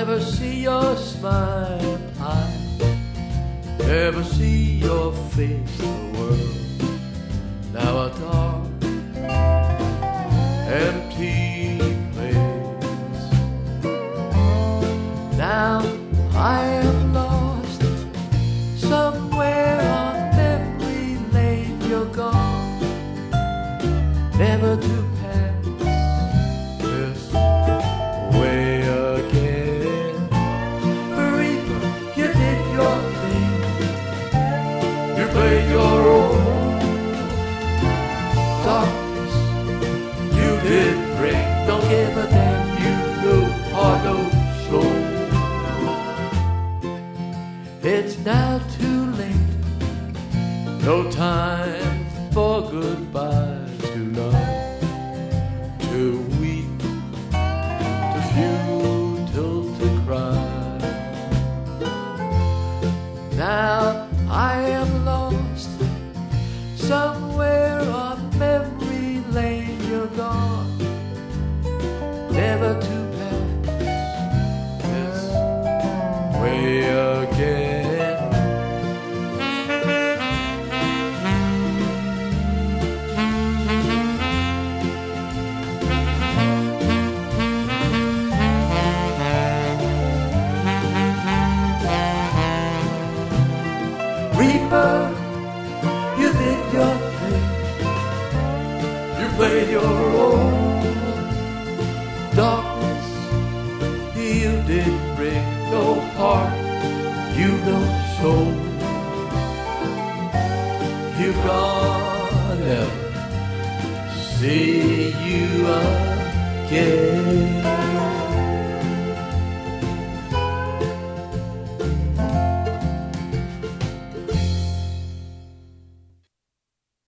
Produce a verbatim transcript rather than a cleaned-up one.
never see your smile, I never see your face. The world now a dark, empty place. Now I am lost somewhere on memory lane. You're gone, never to pass this way again. Reaper, you did your thing, you played your role. Darkness, you did bring. Don't give a damn, you know heart, no soul. It's now too late, no time for goodbyes. Too love, too weak, too futile to cry. Now I am lost somewhere on memory lane. You're gone, never to pass this way again. Reaper, you did your thing, you played your role. Darkness, you did bring. No heart, you no soul. You gonna never see you again.